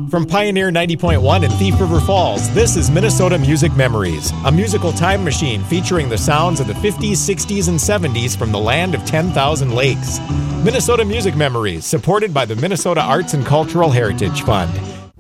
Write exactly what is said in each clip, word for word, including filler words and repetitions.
From Pioneer ninety point one in Thief River Falls, this is Minnesota Music Memories, a musical time machine featuring the sounds of the fifties, sixties, and seventies from the land of ten thousand lakes. Minnesota Music Memories, supported by the Minnesota Arts and Cultural Heritage Fund.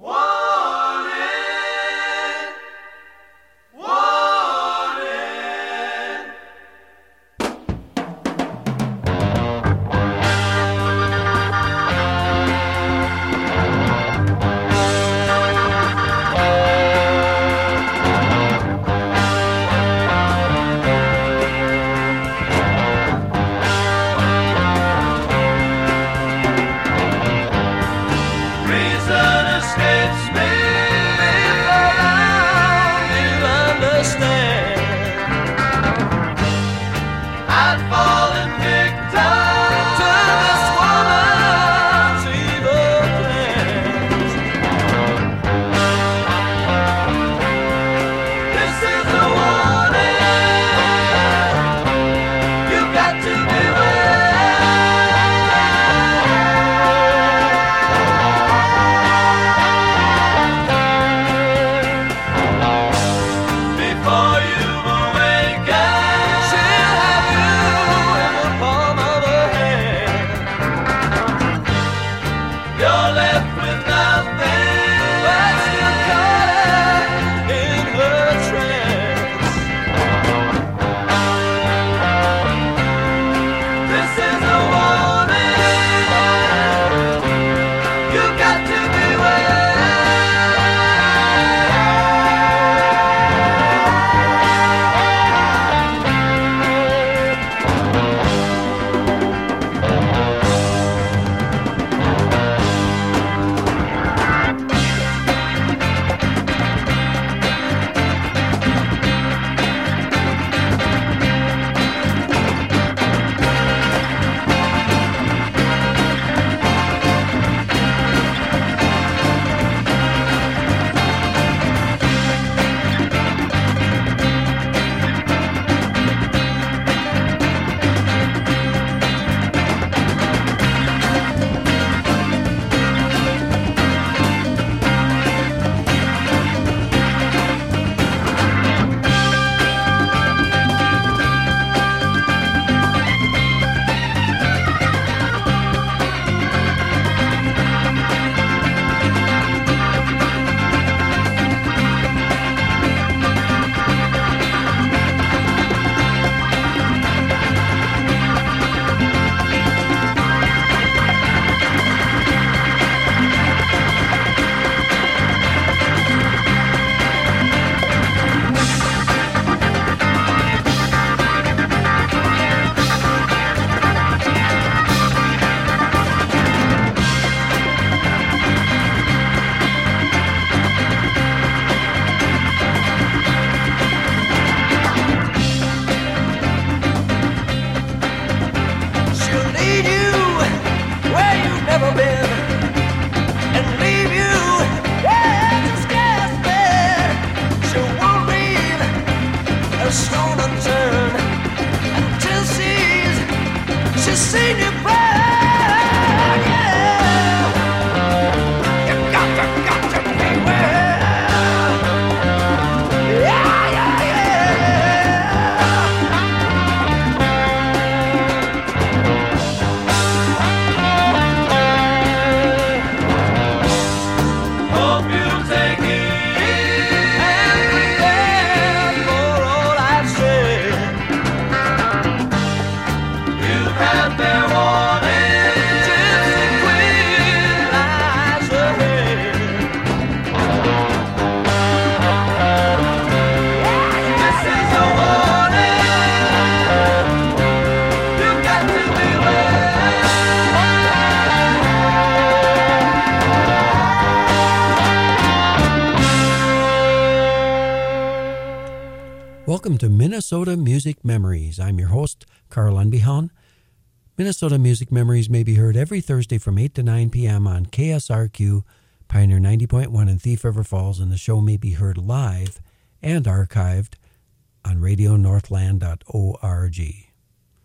Welcome to Minnesota Music Memories. I'm your host, Carl Unbehaun. Minnesota Music Memories may be heard every Thursday from eight to nine p.m. on K S R Q, Pioneer ninety point one in Thief River Falls, and the show may be heard live and archived on radio northland dot org.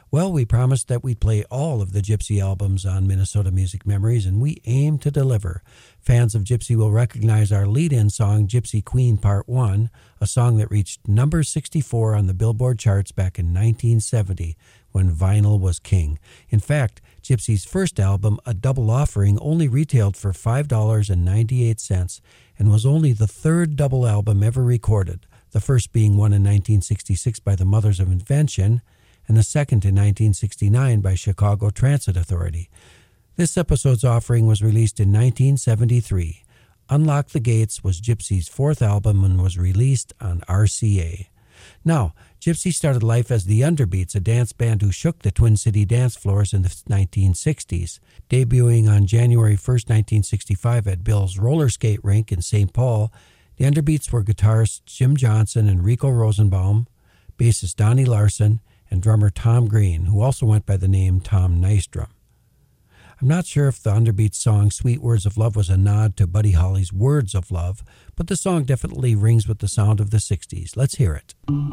Well, we promised that we'd play all of the Gypsy albums on Minnesota Music Memories, and we aim to deliver. Fans of Gypsy will recognize our lead-in song, Gypsy Queen Part one, a song that reached number sixty-four on the Billboard charts back in nineteen seventy, when vinyl was king. In fact, Gypsy's first album, A Double Offering, only retailed for five dollars and ninety-eight cents and was only the third double album ever recorded, the first being one in nineteen sixty-six by the Mothers of Invention, and the second in nineteen sixty-nine by Chicago Transit Authority. This episode's offering was released in nineteen seventy-three. Unlock the Gates was Gypsy's fourth album and was released on R C A. Now, Gypsy started life as the Underbeats, a dance band who shook the Twin City dance floors in the nineteen sixties. Debuting on January first, nineteen sixty-five at Bill's roller skate rink in Saint Paul, the Underbeats were guitarists Jim Johnson and Rico Rosenbaum, bassist Donnie Larson, and drummer Tom Green, who also went by the name Tom Nystrom. I'm not sure if the Underbeats song Sweet Words of Love was a nod to Buddy Holly's Words of Love, but the song definitely rings with the sound of the sixties. Let's hear it.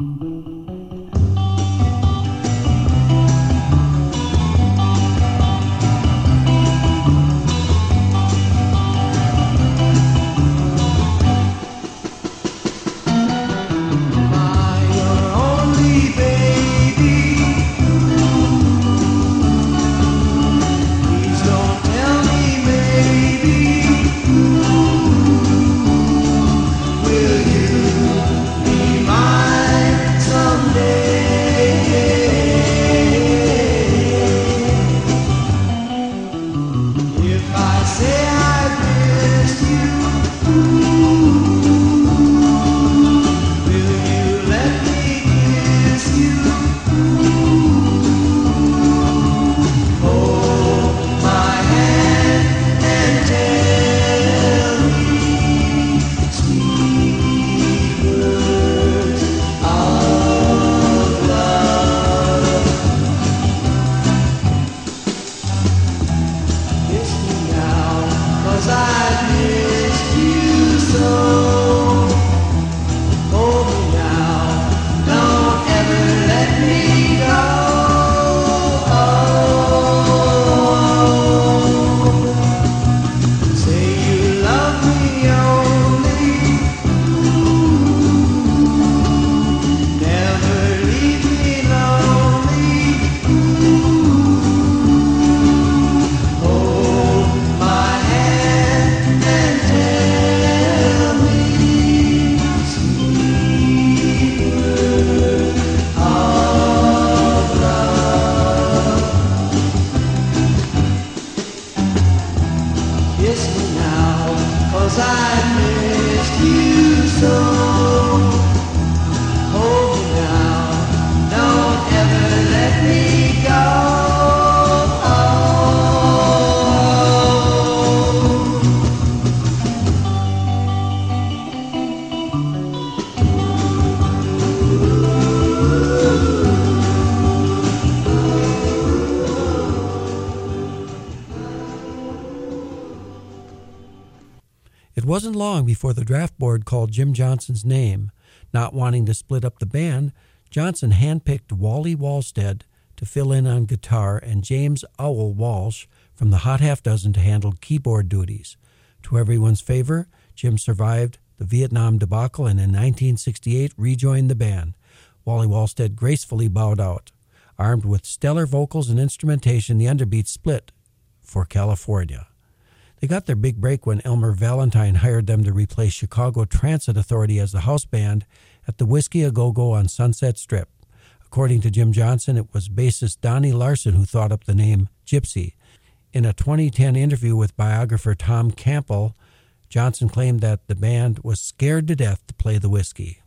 It wasn't long before the draft board called Jim Johnson's name. Not wanting to split up the band, Johnson handpicked Wally Wallstead to fill in on guitar and James Owl Walsh from the Hot Half Dozen to handle keyboard duties. To everyone's favor, Jim survived the Vietnam debacle and in nineteen sixty-eight rejoined the band. Wally Wallstead gracefully bowed out. Armed with stellar vocals and instrumentation, the Underbeats split for California. They got their big break when Elmer Valentine hired them to replace Chicago Transit Authority as the house band at the Whiskey A Go-Go on Sunset Strip. According to Jim Johnson, it was bassist Donnie Larson who thought up the name Gypsy. In a twenty ten interview with biographer Tom Campbell, Johnson claimed that the band was scared to death to play the whiskey.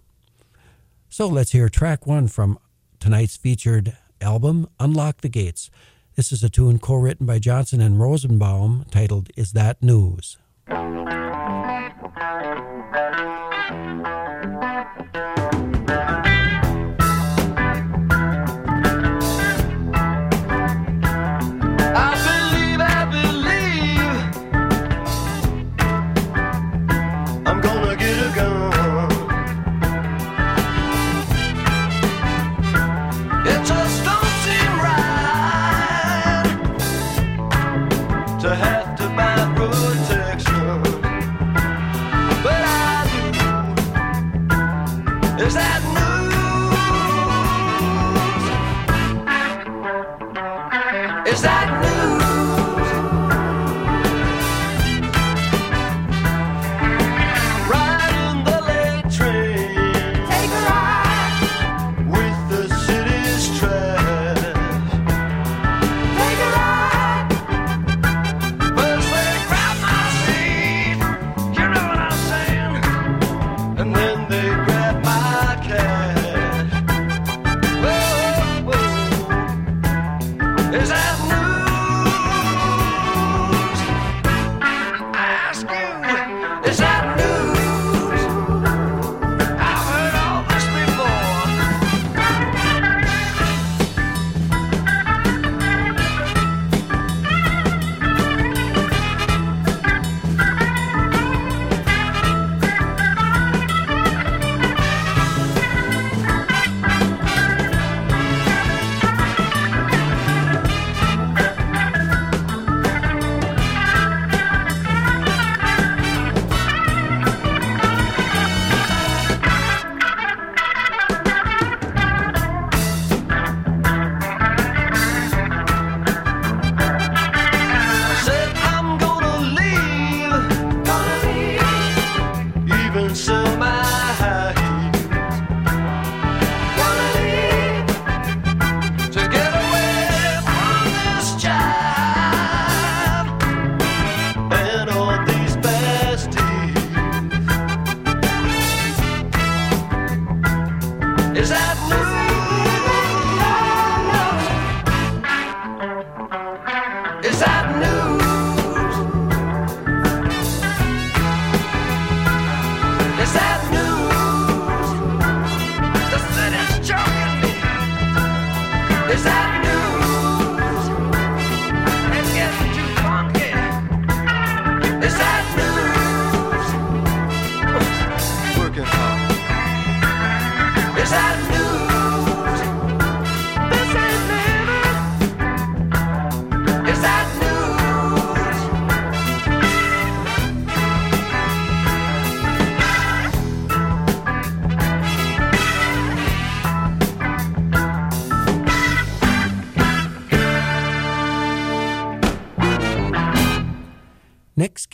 So let's hear track one from tonight's featured album, Unlock the Gates. This is a tune co-written by Johnson and Rosenbaum titled, Is That News? It just don't seem right.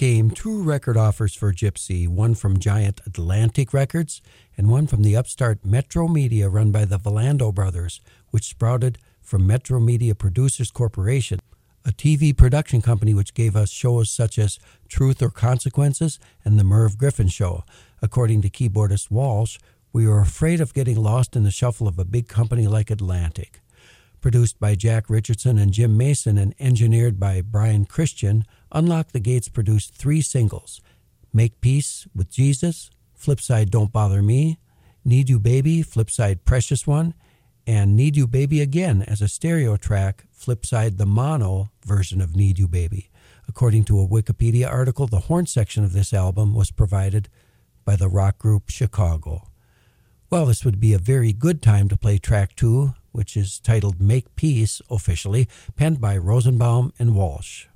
came two record offers for Gypsy, one from giant Atlantic Records and one from the upstart Metro Media run by the Valando brothers, which sprouted from Metro Media Producers Corporation, a T V production company which gave us shows such as Truth or Consequences and The Merv Griffin Show. According to keyboardist Walsh, we were afraid of getting lost in the shuffle of a big company like Atlantic. Produced by Jack Richardson and Jim Mason and engineered by Brian Christian, Unlock the Gates produced three singles: Make Peace with Jesus, Flipside Don't Bother Me, Need You Baby, Flipside Precious One, and Need You Baby Again as a stereo track, Flipside the mono version of Need You Baby. According to a Wikipedia article, the horn section of this album was provided by the rock group Chicago. Well, this would be a very good time to play track two, which is titled Make Peace, officially, penned by Rosenbaum and Walsh.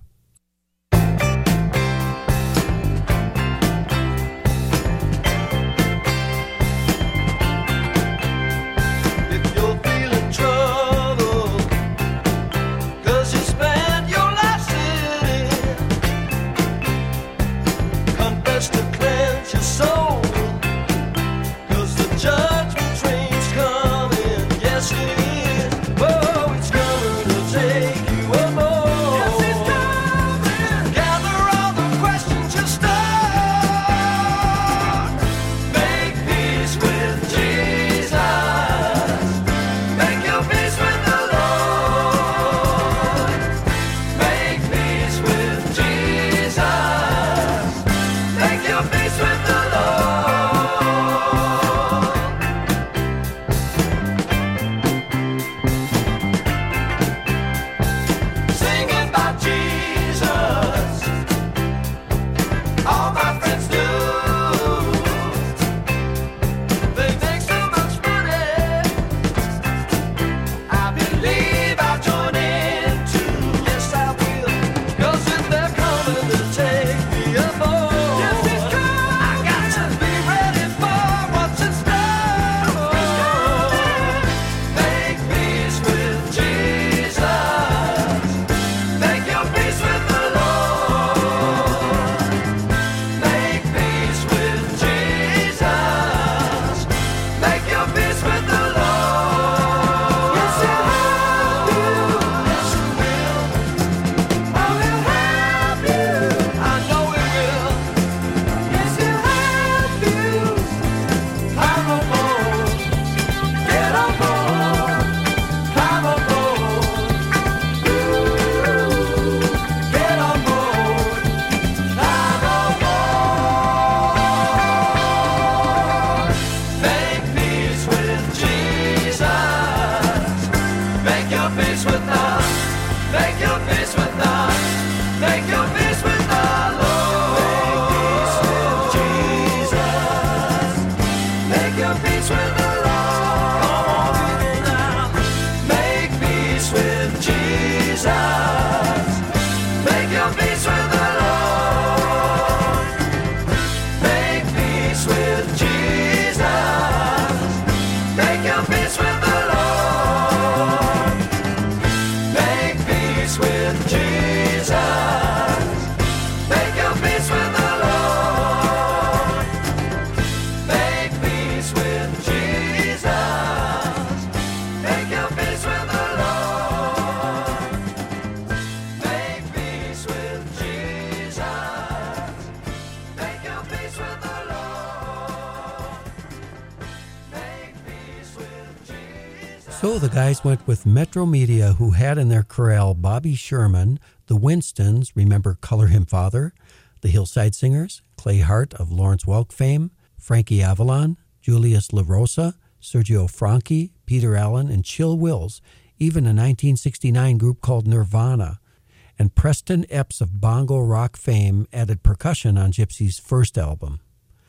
So the guys went with Metro Media, who had in their corral Bobby Sherman, the Winstons, remember Color Him Father, the Hillside Singers, Clay Hart of Lawrence Welk fame, Frankie Avalon, Julius LaRosa, Sergio Franchi, Peter Allen, and Chill Wills, even a nineteen sixty-nine group called Nirvana. And Preston Epps of bongo rock fame added percussion on Gypsy's first album.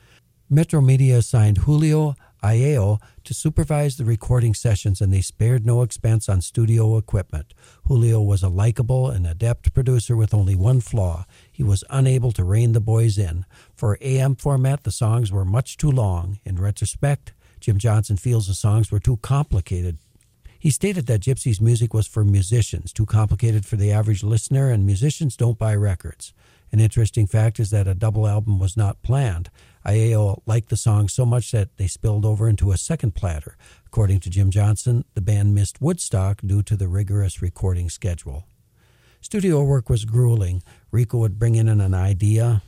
Metro Media assigned Julio Aeo to supervise the recording sessions, and they spared no expense on studio equipment. Julio was a likable and adept producer with only one flaw. He was unable to rein the boys in. For A M format, the songs were much too long. In retrospect, Jim Johnson feels the songs were too complicated. He stated that Gypsy's music was for musicians, too complicated for the average listener, and musicians don't buy records. An interesting fact is that a double album was not planned. Aiello liked the song so much that they spilled over into a second platter. According to Jim Johnson, the band missed Woodstock due to the rigorous recording schedule. Studio work was grueling. Rico would bring in an idea.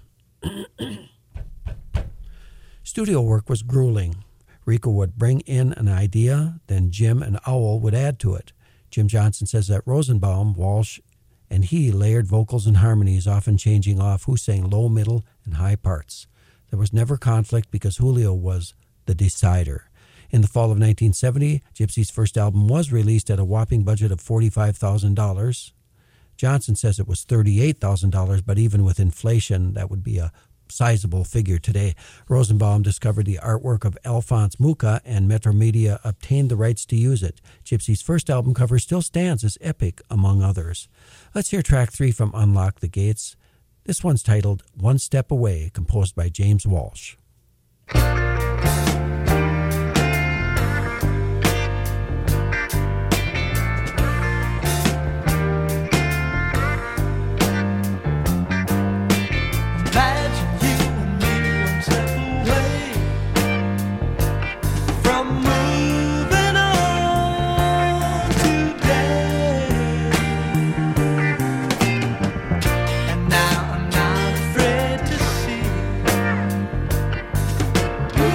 Studio work was grueling. Rico would bring in an idea, then Jim and Owl would add to it. Jim Johnson says that Rosenbaum, Walsh, and he layered vocals and harmonies, often changing off who sang low, middle, and high parts. There was never conflict because Julio was the decider. In the fall of nineteen seventy, Gypsy's first album was released at a whopping budget of forty-five thousand dollars. Johnson says it was thirty-eight thousand dollars, but even with inflation, that would be a sizable figure today. Rosenbaum discovered the artwork of Alphonse Mucha, and Metromedia obtained the rights to use it. Gypsy's first album cover still stands as epic, among others. Let's hear track three from Unlock the Gates. This one's titled One Step Away, composed by James Walsh. Ooh.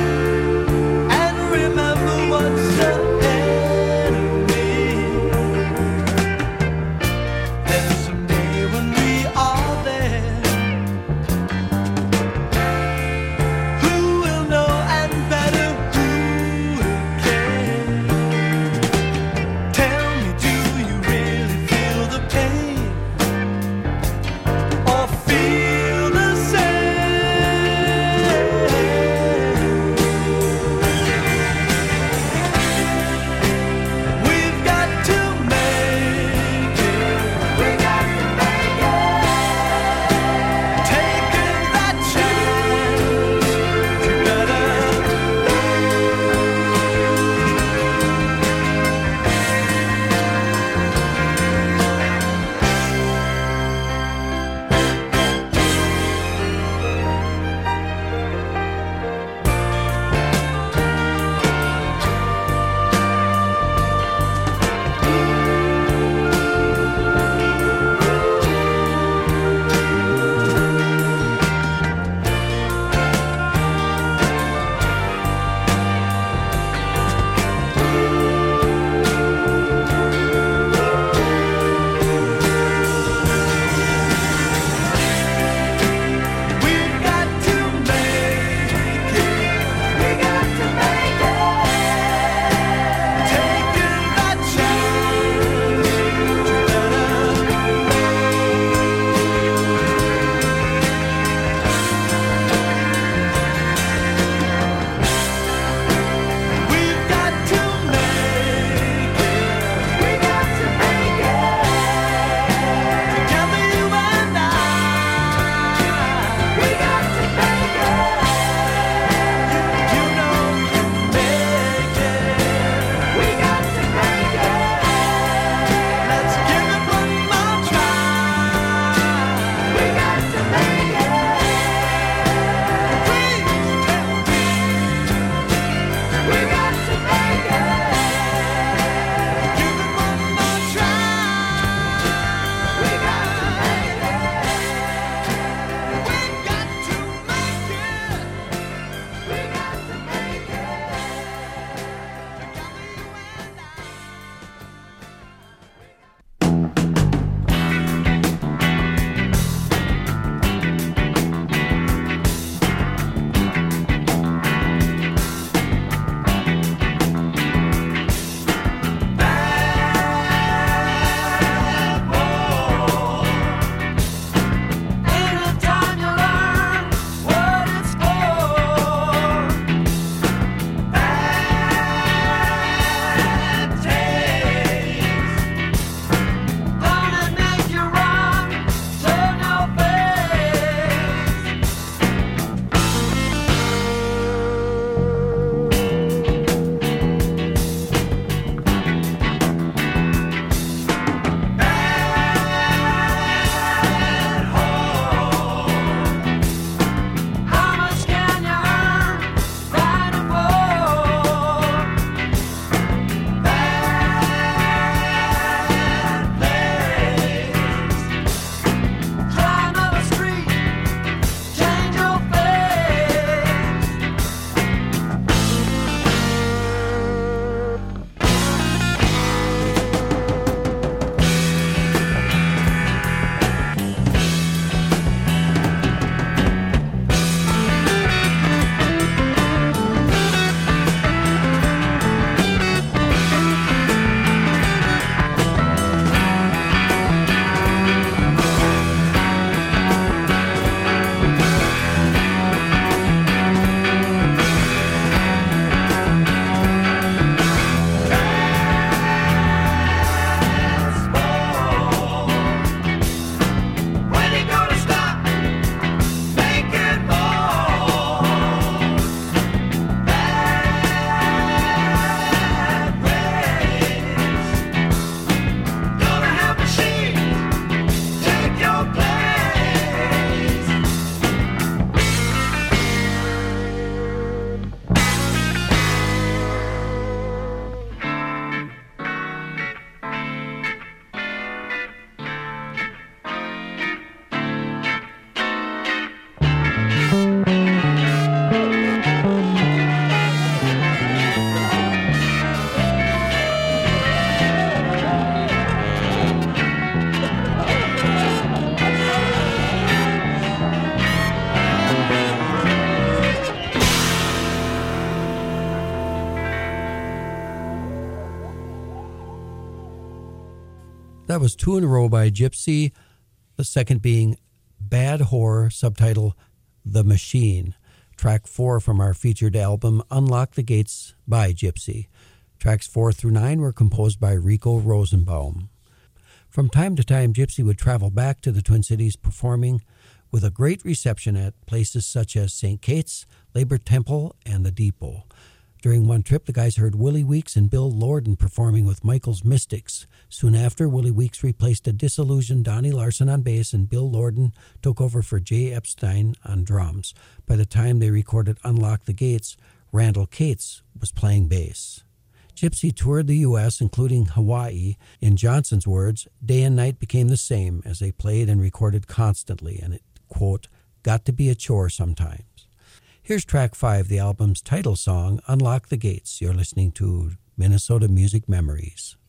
That was two in a row by Gypsy, the second being Bad Whore, subtitle The Machine. Track four from our featured album, Unlock the Gates by Gypsy. Tracks four through nine were composed by Rico Rosenbaum. From time to time, Gypsy would travel back to the Twin Cities performing with a great reception at places such as Saint Kate's, Labor Temple, and the Depot. During one trip, the guys heard Willie Weeks and Bill Lorden performing with Michael's Mystics. Soon after, Willie Weeks replaced a disillusioned Donnie Larson on bass, and Bill Lorden took over for Jay Epstein on drums. By the time they recorded Unlock the Gates, Randall Cates was playing bass. Gypsy toured the U S, including Hawaii. In Johnson's words, day and night became the same as they played and recorded constantly, and it, quote, got to be a chore sometimes. Here's track five, the album's title song, Unlock the Gates. You're listening to Minnesota Music Memories.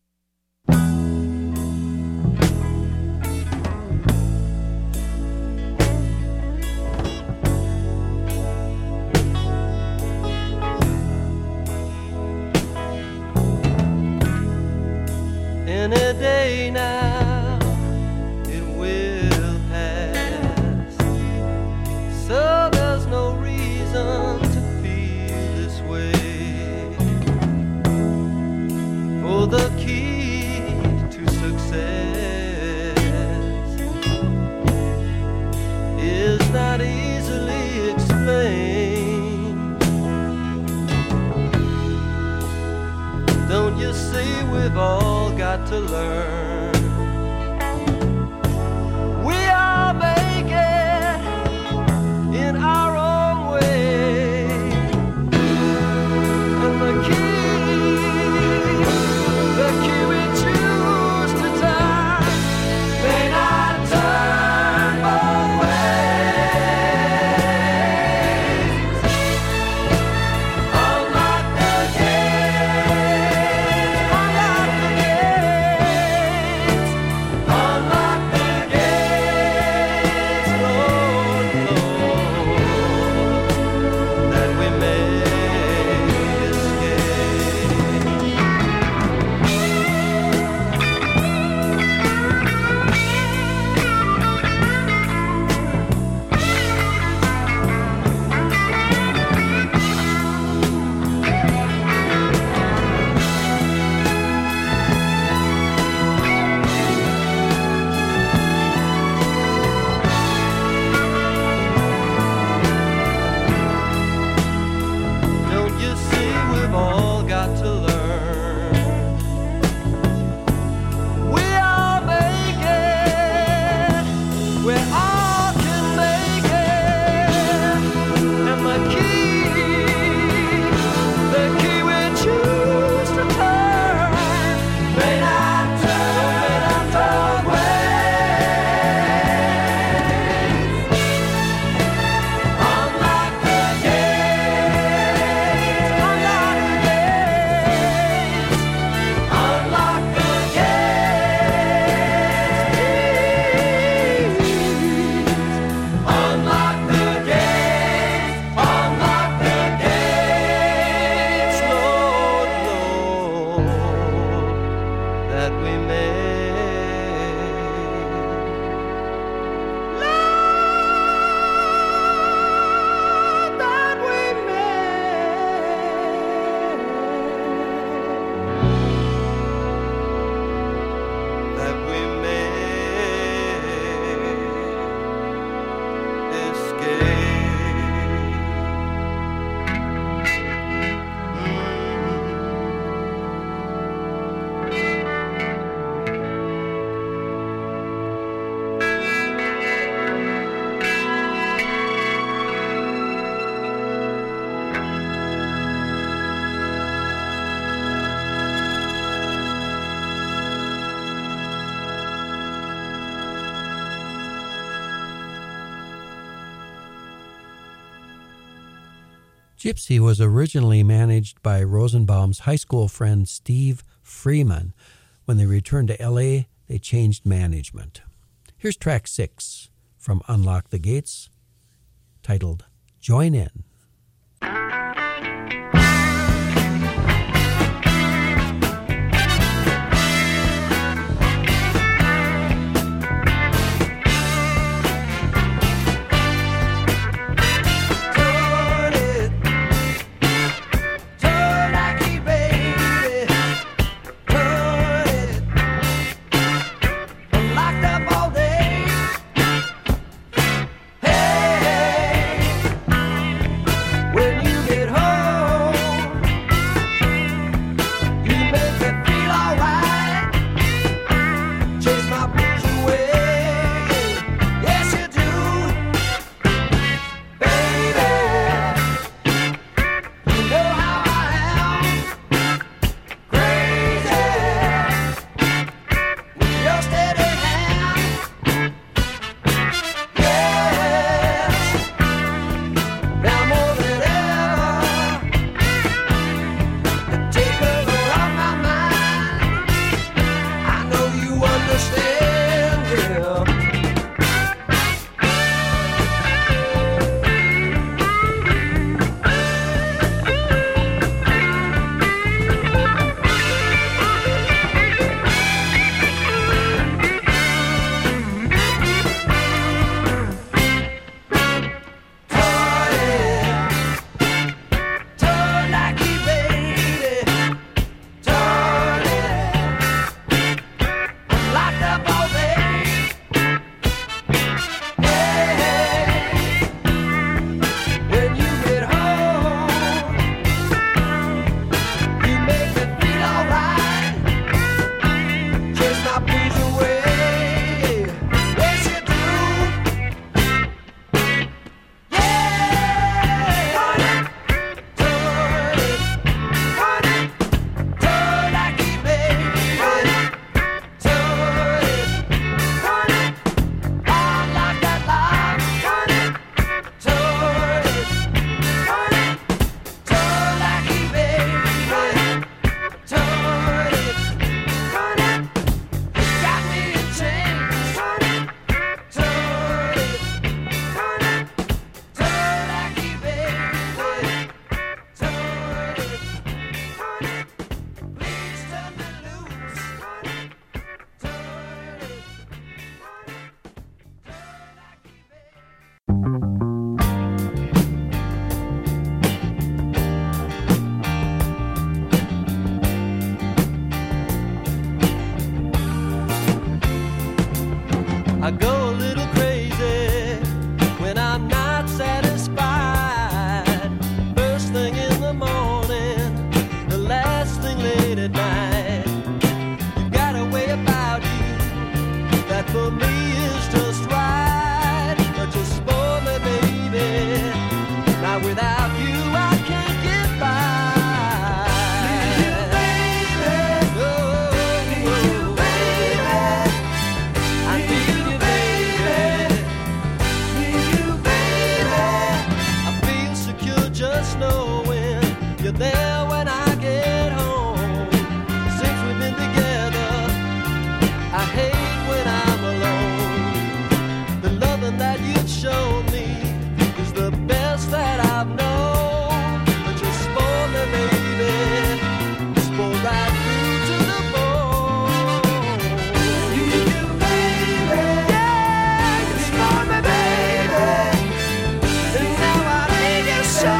In a day now, it will pass, so there's no reason to feel this way. For the key to success is not easily explained. Don't you see we've all got to learn? We all make it in our own way, and the key, the key we choose to turn may not turn both ways. Unlock the gate, unlock the gates, unlock the gates, Lord, Lord, that we may Don't you see we've all got to learn? We all make it, we all can make it, and the key, the key we choose to turn may not turn, may not turn ways. Unlock the gates, unlock the gates, unlock the gates, unlock the gates, unlock the gates, Lord, Lord, that we may. Lord, that we may, that we may escape. Gypsy was originally managed by Rosenbaum's high school friend Steve Freeman. When they returned to L A, they changed management. Here's track six from Unlock the Gates, titled Join In. Unlock Now without you I can't get by. Need you, baby. Oh, need you, baby. I need you, baby. Need you, baby. I feel secure just knowing you're there when I get home. Since we've been together, I hate when I'm alone. The loving that you've shown me is the best that I've known. But you spoil me, baby, spoil right through to the bone. Need you, baby. Yeah, you spoil me, baby. And now I need you so.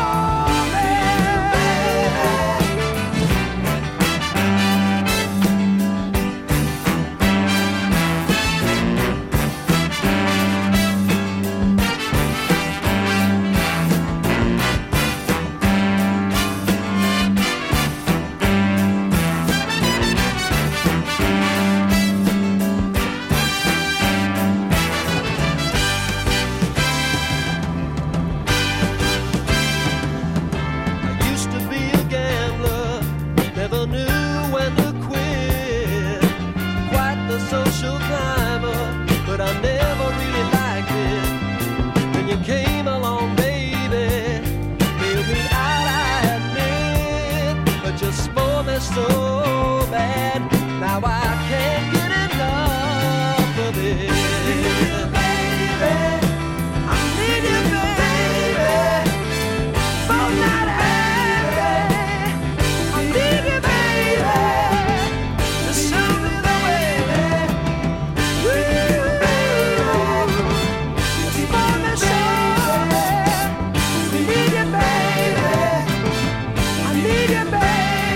So bad, now I can't get enough of it. Need you, baby. I need you, baby. Both not happy. I need you, baby. To show me the way. Woo, it's for me, show me. Need you, baby. I need you, baby.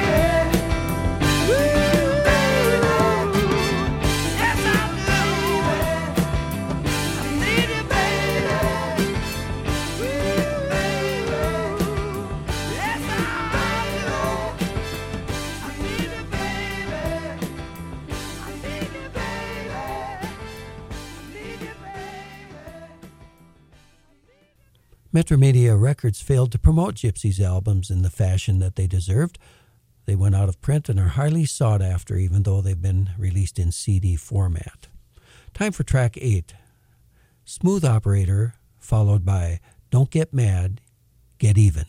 Metromedia Records failed to promote Gypsy's albums in the fashion that they deserved. They went out of print and are highly sought after, even though they've been released in C D format. Time for track eight, Smooth Operator, followed by Don't Get Mad, Get Even.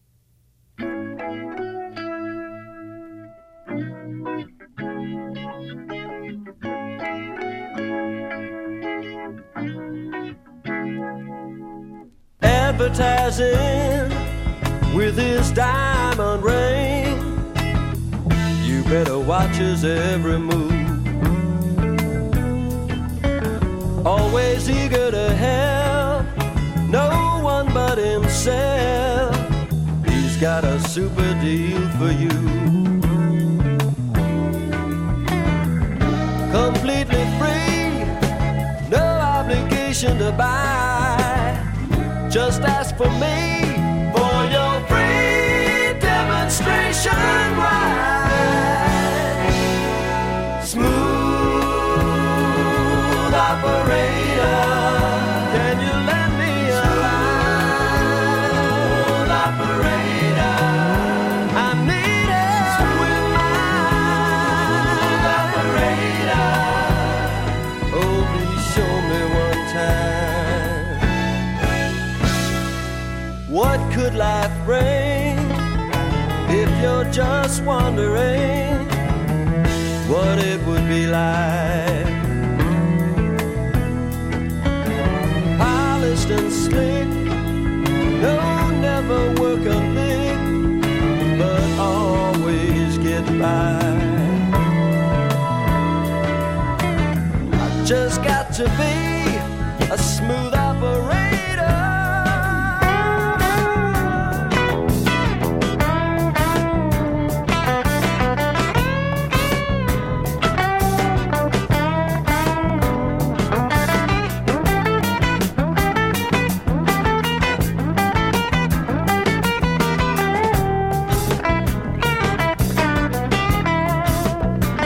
Advertising with his diamond ring, you better watch his every move. Always eager to help, no one but himself. He's got a super deal for you, completely free, no obligation to buy. Just ask for me for your free demonstration ride. Smooth operator, can you lend me a line? Operator, I need it with mine. Operator, oh please show me one time. What could life bring if you're just wondering what it would be like? Polished and slick, no, never work a lick, but always get by. I just got to be a smooth operator.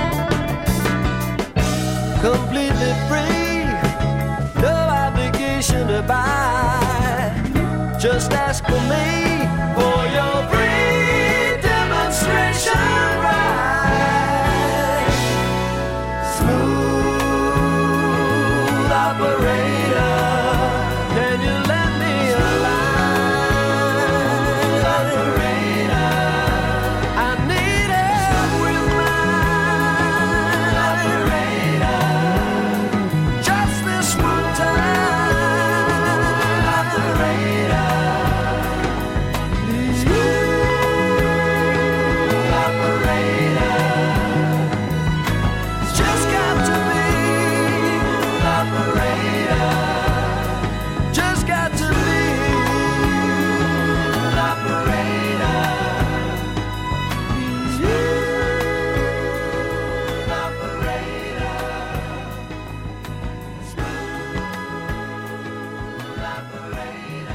Completely free, no obligation for me for your free demonstration ride. Smooth operator, can you let me align? Operator, I need help with mine. Operator, just this one time. Operator, smooth operator, it's just got to be operator, just got to be operator, smooth operator, smooth operator.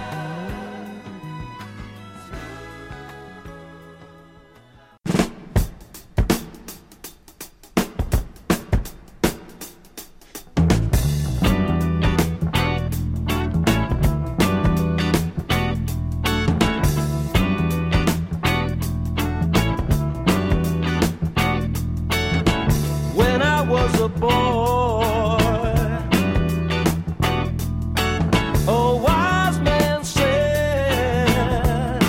When I was a boy, a wise man said,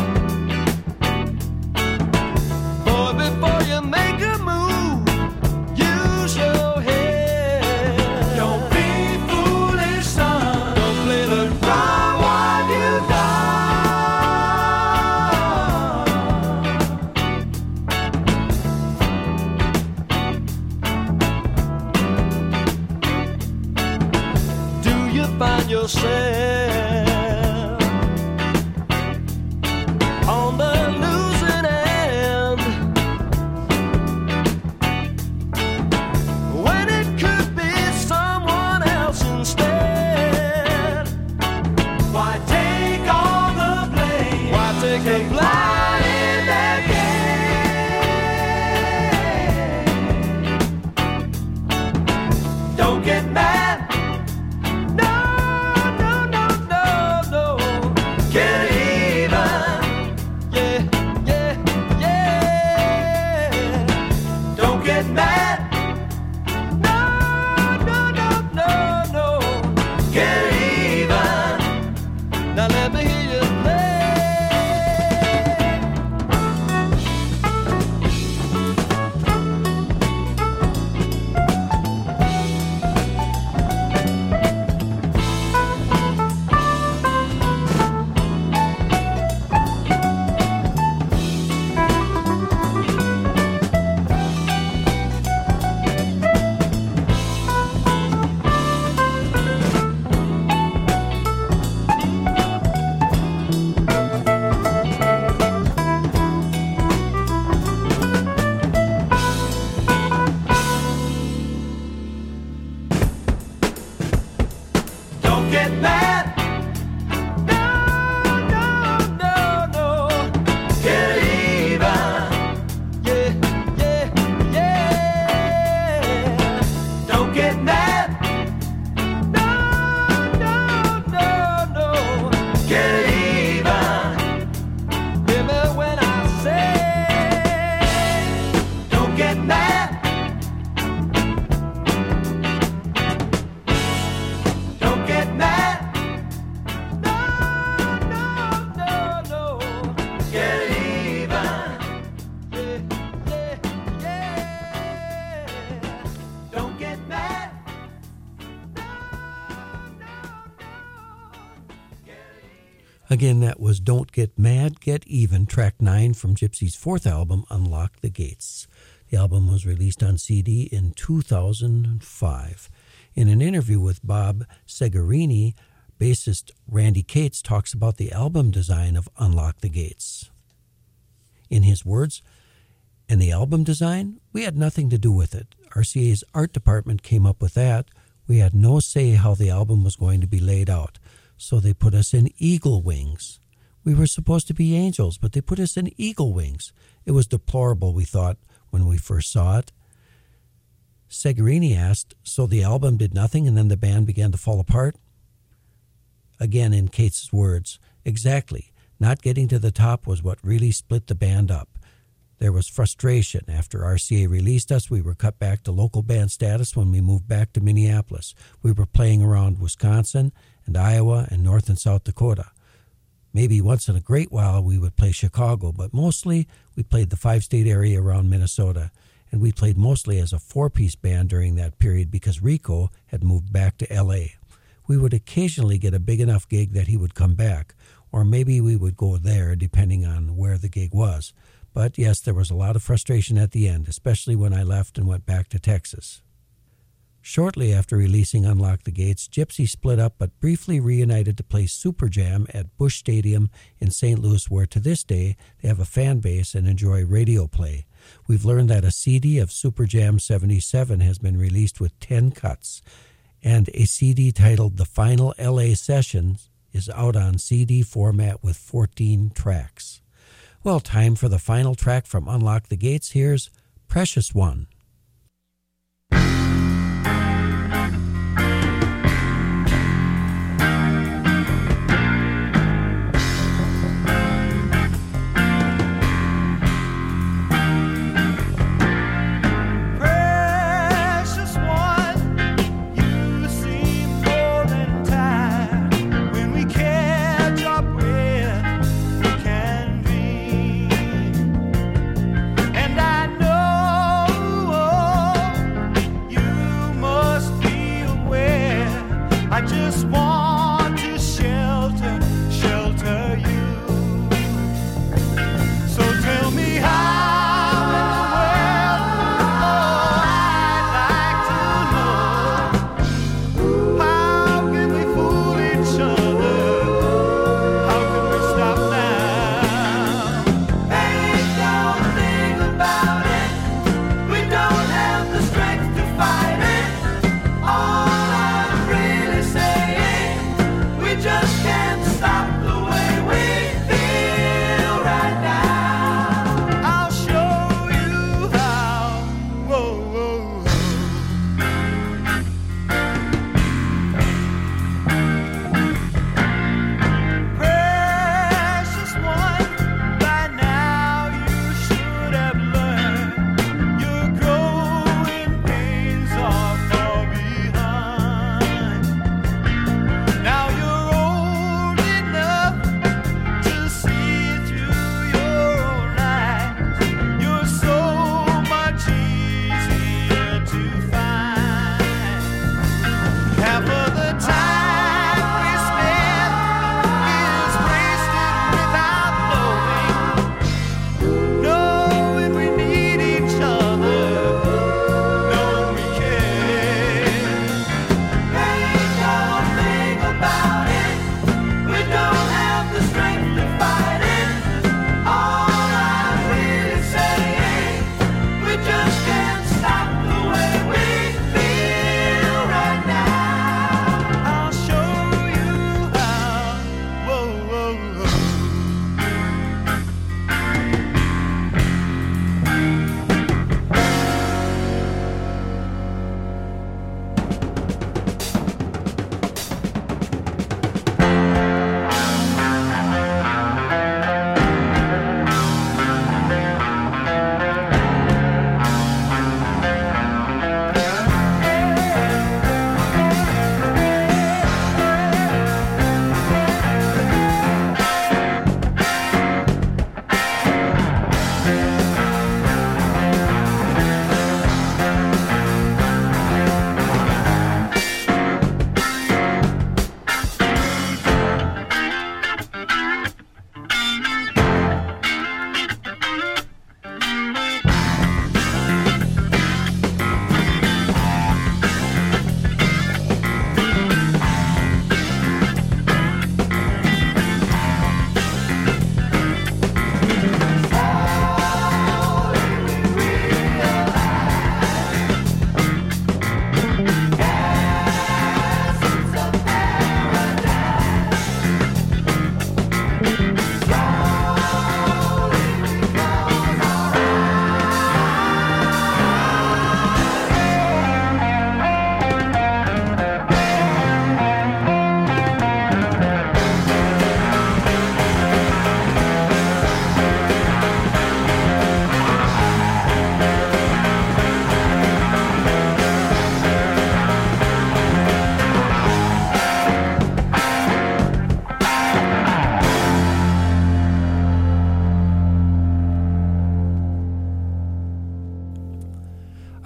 boy, before you make a move, use your head. Don't be foolish, son. Don't play the ground while you die. Do you find yourself on the losing end when it could be someone else instead? Why take all the blame? Why take the blame in that game? Don't get mad. No, no, no, no, no. Get even. Yeah, yeah, yeah. Don't get mad. No, no, no, no, no. Get even. Now let me hear you play. Don't get mad. No, no, no, no. Get even. Yeah, yeah, yeah. Don't get mad. No, no, no, no. Get even. Hear me when I say, don't get mad. Don't get mad. No, no, no, no. Get even. Yeah, yeah, yeah. Don't get mad. No, no, no. Get even. Again, that was Don't Get Mad, Get Even, track nine from Gypsy's fourth album, Unlock the Gates. The album was released on C D in two thousand five. In an interview with Bob Segarini, bassist Randy Cates talks about the album design of Unlock the Gates. In his words, and the album design, we had nothing to do with it. R C A's art department came up with that. We had no say how the album was going to be laid out, so they put us in eagle wings. We were supposed to be angels, but they put us in eagle wings. It was deplorable, we thought, when we first saw it. Segarini asked, so the album did nothing and then the band began to fall apart? Again, in Cates' words, exactly. Not getting to the top was what really split the band up. There was frustration. After R C A released us, we were cut back to local band status when we moved back to Minneapolis. We were playing around Wisconsin and Iowa and North and South Dakota. Maybe once in a great while we would play Chicago, but mostly we played the five-state area around Minnesota, and we played mostly as a four-piece band during that period because Rico had moved back to L A. We would occasionally get a big enough gig that he would come back, or maybe we would go there depending on where the gig was. But yes, there was a lot of frustration at the end, especially when I left and went back to Texas. Shortly after releasing Unlock the Gates, Gypsy split up but briefly reunited to play Super Jam at Busch Stadium in Saint Louis, where to this day they have a fan base and enjoy radio play. We've learned that a C D of Super Jam seventy-seven has been released with ten cuts, and a C D titled The Final L A Sessions is out on C D format with fourteen tracks. Well, time for the final track from Unlock the Gates. Here's Precious One. And I know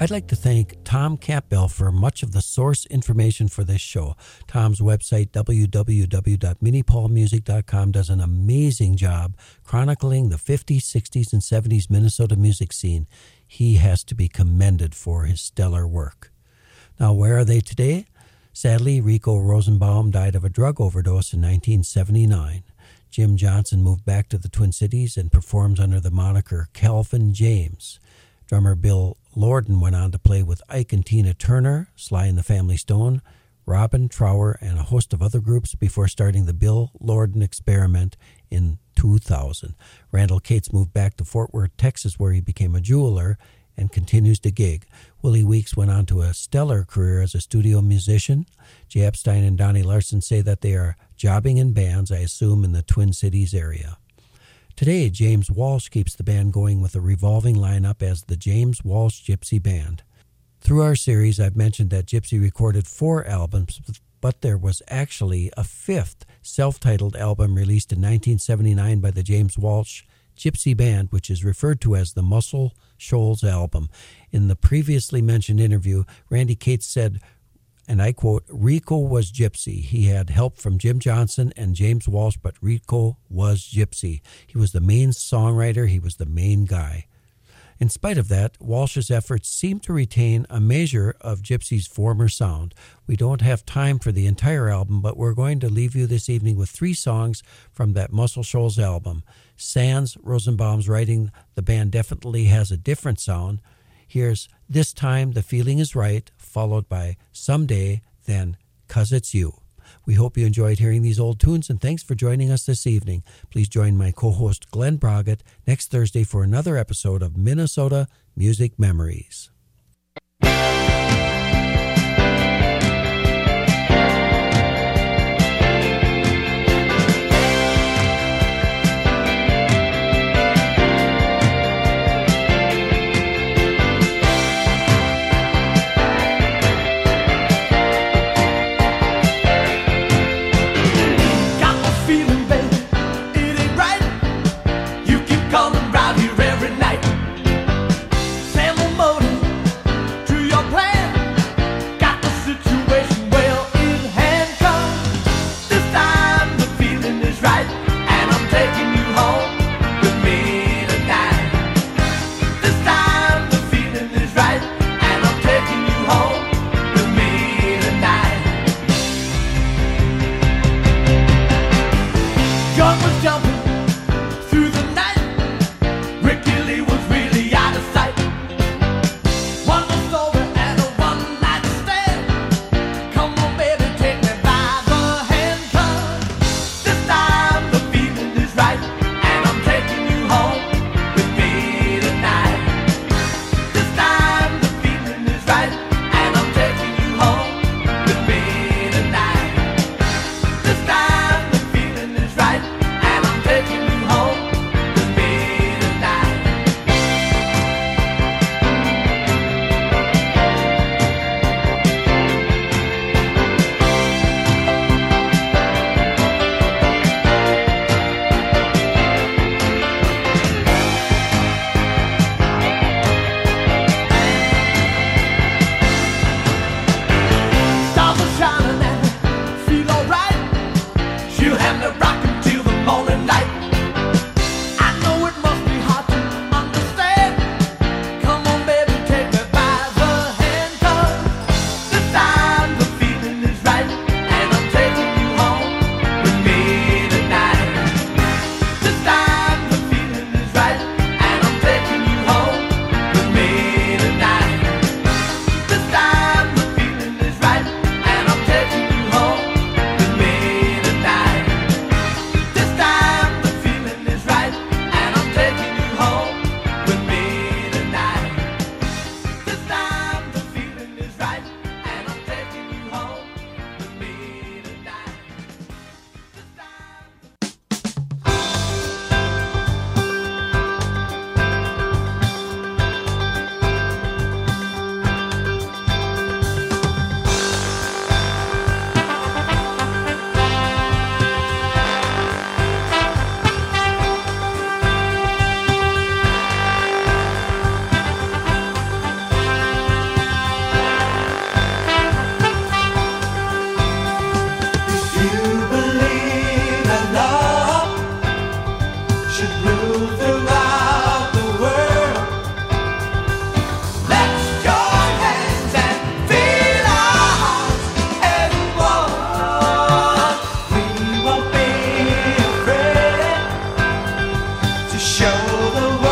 I'd like to thank Tom Campbell for much of the source information for this show. Tom's website, w w w dot mini paul music dot com, does an amazing job chronicling the fifties, sixties, and seventies Minnesota music scene. He has to be commended for his stellar work. Now, where are they today? Sadly, Rico Rosenbaum died of a drug overdose in nineteen seventy-nine. Jim Johnson moved back to the Twin Cities and performs under the moniker Calvin James. Drummer Bill Lorden went on to play with Ike and Tina Turner, Sly and the Family Stone, Robin Trower, and a host of other groups before starting the Bill Lorden Experiment in two thousand. Randall Cates moved back to Fort Worth, Texas, where he became a jeweler and continues to gig. Willie Weeks went on to a stellar career as a studio musician. Jay Epstein and Donnie Larson say that they are jobbing in bands, I assume, in the Twin Cities area. Today, James Walsh keeps the band going with a revolving lineup as the James Walsh Gypsy Band. Through our series, I've mentioned that Gypsy recorded four albums, but there was actually a fifth self-titled album released in nineteen seventy-nine by the James Walsh Gypsy Band, which is referred to as the Muscle Shoals album. In the previously mentioned interview, Randy Cates said, and I quote, "Rico was Gypsy. He had help from Jim Johnson and James Walsh, but Rico was Gypsy. He was the main songwriter. He was the main guy." In spite of that, Walsh's efforts seem to retain a measure of Gypsy's former sound. We don't have time for the entire album, but we're going to leave you this evening with three songs from that Muscle Shoals album. Sans Rosenbaum's writing, the band definitely has a different sound. Here's This Time the Feeling Is Right, followed by Someday, then 'Cause It's You. We hope you enjoyed hearing these old tunes, and thanks for joining us this evening. Please join my co-host Glenn Broggett next Thursday for another episode of Minnesota Music Memories. should rule throughout the world. Let's join hands and feel our hearts as one. We won't be afraid to show the world.